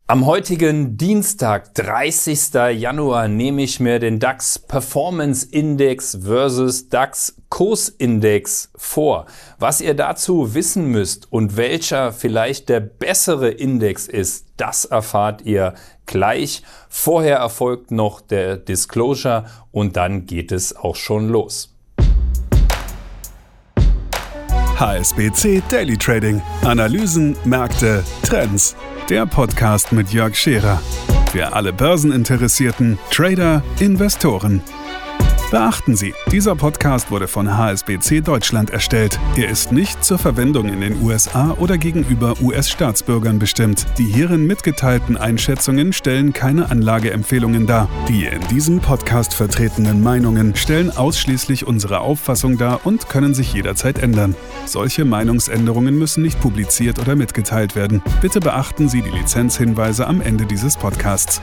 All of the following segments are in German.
Am heutigen Dienstag, 30. Januar, nehme ich mir den DAX Performance Index versus DAX Kursindex vor. Was ihr dazu wissen müsst und welcher vielleicht der bessere Index ist, das erfahrt ihr gleich. Vorher erfolgt noch der Disclosure und dann geht es auch schon los. HSBC Daily Trading. Analysen, Märkte, Trends. Der Podcast mit Jörg Scherer. Für alle Börseninteressierten, Trader, Investoren. Beachten Sie, dieser Podcast wurde von HSBC Deutschland erstellt. Er ist nicht zur Verwendung in den USA oder gegenüber US-Staatsbürgern bestimmt. Die hierin mitgeteilten Einschätzungen stellen keine Anlageempfehlungen dar. Die in diesem Podcast vertretenen Meinungen stellen ausschließlich unsere Auffassung dar und können sich jederzeit ändern. Solche Meinungsänderungen müssen nicht publiziert oder mitgeteilt werden. Bitte beachten Sie die Lizenzhinweise am Ende dieses Podcasts.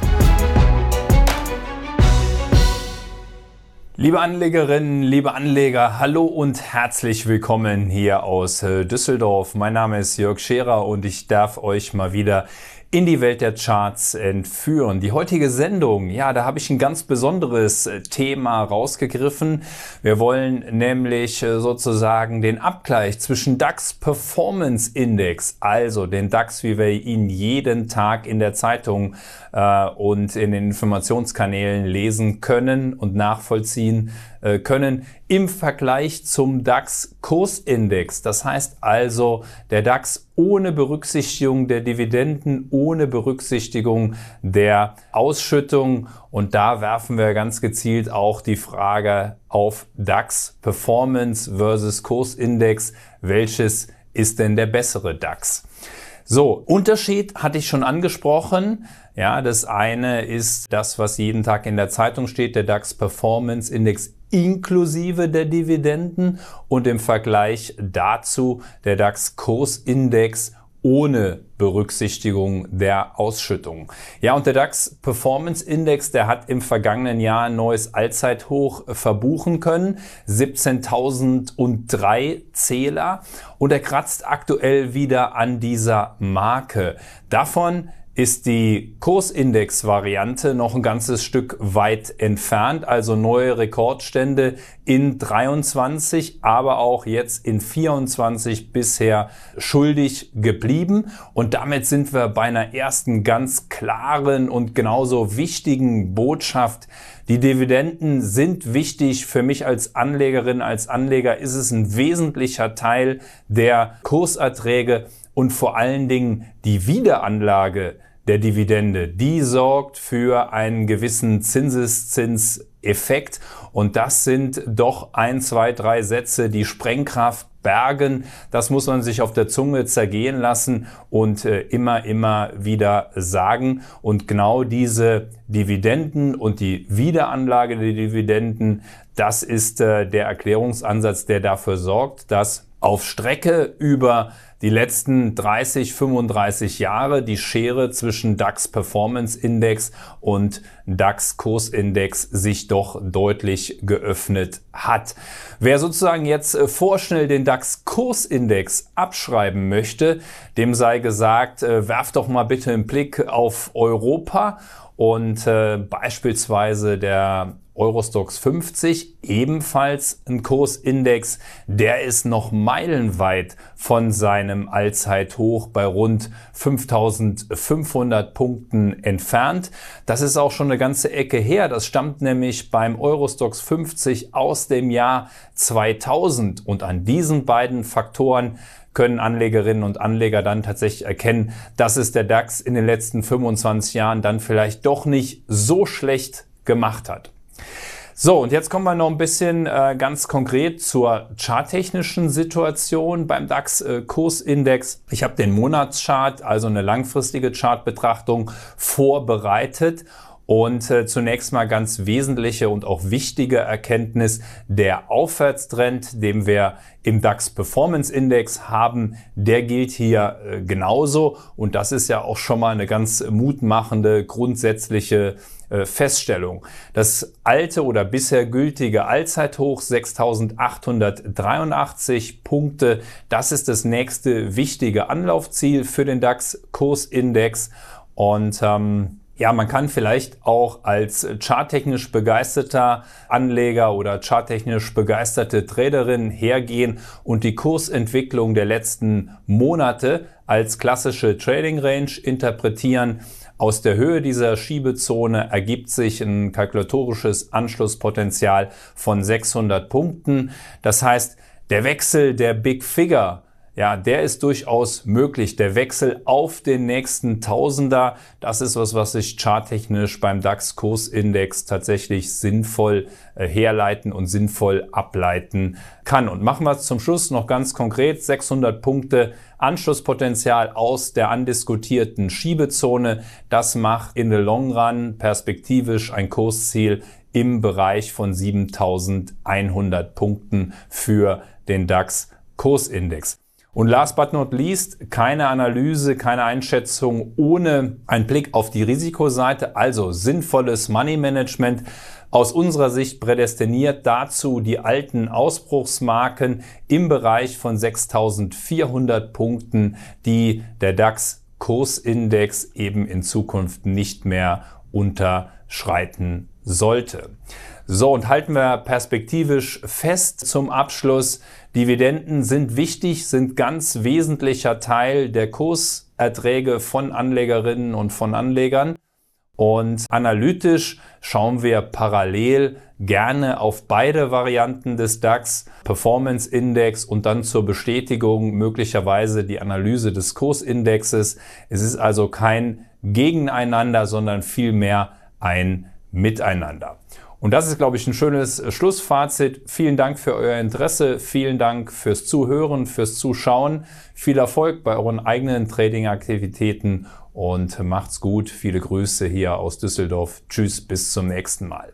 Liebe Anlegerinnen, liebe Anleger, hallo und herzlich willkommen hier aus Düsseldorf. Mein Name ist Jörg Scherer und ich darf euch mal wieder in die Welt der Charts entführen. Die heutige Sendung, ja, da habe ich ein ganz besonderes Thema rausgegriffen. Wir wollen nämlich sozusagen den Abgleich zwischen DAX Performance Index, also den DAX, wie wir ihn jeden Tag in der Zeitung und in den Informationskanälen lesen können und nachvollziehen können, im Vergleich zum DAX Kursindex. Das heißt also der DAX ohne Berücksichtigung der Dividenden, ohne Berücksichtigung der Ausschüttung. Und da werfen wir ganz gezielt auch die Frage auf DAX Performance versus Kursindex. Welches ist denn der bessere DAX? So, Unterschied hatte ich schon angesprochen. Ja, das eine ist das, was jeden Tag in der Zeitung steht, der DAX Performance Index inklusive der Dividenden und im Vergleich dazu der DAX Kursindex ohne Berücksichtigung der Ausschüttung. Ja, und der DAX Performance Index, der hat im vergangenen Jahr ein neues Allzeithoch verbuchen können, 17.003 Zähler, und er kratzt aktuell wieder an dieser Marke. Davon ist die Kursindex-Variante noch ein ganzes Stück weit entfernt, also neue Rekordstände in 23, aber auch jetzt in 24 bisher schuldig geblieben. Und damit sind wir bei einer ersten ganz klaren und genauso wichtigen Botschaft. Die Dividenden sind wichtig. Für mich als Anlegerin, als Anleger ist es ein wesentlicher Teil der Kurserträge und vor allen Dingen die Wiederanlage der Dividende, die sorgt für einen gewissen Zinseszinseffekt, und das sind doch 1, 2, 3 Sätze, die Sprengkraft bergen. Das muss man sich auf der Zunge zergehen lassen und immer wieder sagen. Und genau diese Dividenden und die Wiederanlage der Dividenden, das ist der Erklärungsansatz, der dafür sorgt, dass auf Strecke über die letzten 30, 35 Jahre die Schere zwischen DAX Performance Index und DAX Kursindex sich doch deutlich geöffnet hat. Wer sozusagen jetzt vorschnell den DAX Kursindex abschreiben möchte, dem sei gesagt, werft doch mal bitte einen Blick auf Europa und beispielsweise der Eurostoxx 50, ebenfalls ein Kursindex, der ist noch meilenweit von seinem Allzeithoch bei rund 5.500 Punkten entfernt. Das ist auch schon eine ganze Ecke her. Das stammt nämlich beim Eurostoxx 50 aus dem Jahr 2000. Und an diesen beiden Faktoren können Anlegerinnen und Anleger dann tatsächlich erkennen, dass es der DAX in den letzten 25 Jahren dann vielleicht doch nicht so schlecht gemacht hat. So, und jetzt kommen wir noch ein bisschen ganz konkret zur charttechnischen Situation beim DAX Kursindex. Ich habe den Monatschart, also eine langfristige Chartbetrachtung, vorbereitet. Und zunächst mal ganz wesentliche und auch wichtige Erkenntnis: der Aufwärtstrend, den wir im DAX Performance Index haben, der gilt hier genauso. Und das ist ja auch schon mal eine ganz mutmachende grundsätzliche Feststellung. Das alte oder bisher gültige Allzeithoch 6.883 Punkte, das ist das nächste wichtige Anlaufziel für den DAX Kursindex. Und man kann vielleicht auch als charttechnisch begeisterter Anleger oder charttechnisch begeisterte Traderin hergehen und die Kursentwicklung der letzten Monate als klassische Trading Range interpretieren. Aus der Höhe dieser Schiebezone ergibt sich ein kalkulatorisches Anschlusspotenzial von 600 Punkten. Das heißt, der Wechsel der Big Figure, der ist durchaus möglich. Der Wechsel auf den nächsten Tausender, das ist was sich charttechnisch beim DAX-Kursindex tatsächlich sinnvoll herleiten und sinnvoll ableiten kann. Und machen wir es zum Schluss noch ganz konkret. 600 Punkte Anschlusspotenzial aus der andiskutierten Schiebezone. Das macht in the long run perspektivisch ein Kursziel im Bereich von 7.100 Punkten für den DAX-Kursindex. Und last but not least, keine Analyse, keine Einschätzung ohne einen Blick auf die Risikoseite, also sinnvolles Money Management. Aus unserer Sicht prädestiniert dazu die alten Ausbruchsmarken im Bereich von 6.400 Punkten, die der DAX-Kursindex eben in Zukunft nicht mehr unterschreiten sollte. So, und halten wir perspektivisch fest zum Abschluss. Dividenden sind wichtig, sind ganz wesentlicher Teil der Kurserträge von Anlegerinnen und von Anlegern. Und analytisch schauen wir parallel gerne auf beide Varianten des DAX, Performance Index und dann zur Bestätigung möglicherweise die Analyse des Kursindexes. Es ist also kein Gegeneinander, sondern vielmehr ein Miteinander. Und das ist, glaube ich, ein schönes Schlussfazit. Vielen Dank für euer Interesse, vielen Dank fürs Zuhören, fürs Zuschauen. Viel Erfolg bei euren eigenen Trading-Aktivitäten und macht's gut. Viele Grüße hier aus Düsseldorf. Tschüss, bis zum nächsten Mal.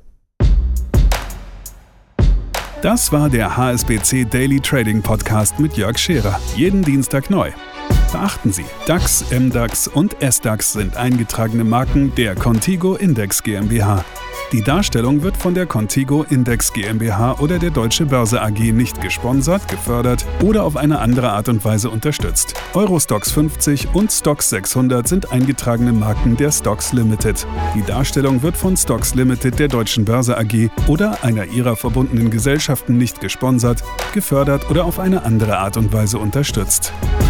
Das war der HSBC Daily Trading Podcast mit Jörg Scherer. Jeden Dienstag neu. Beachten Sie, DAX, MDAX und SDAX sind eingetragene Marken der Contigo Index GmbH. Die Darstellung wird von der Contigo Index GmbH oder der Deutsche Börse AG nicht gesponsert, gefördert oder auf eine andere Art und Weise unterstützt. Eurostoxx 50 und Stoxx 600 sind eingetragene Marken der Stoxx Limited. Die Darstellung wird von Stoxx Limited der Deutschen Börse AG oder einer ihrer verbundenen Gesellschaften nicht gesponsert, gefördert oder auf eine andere Art und Weise unterstützt.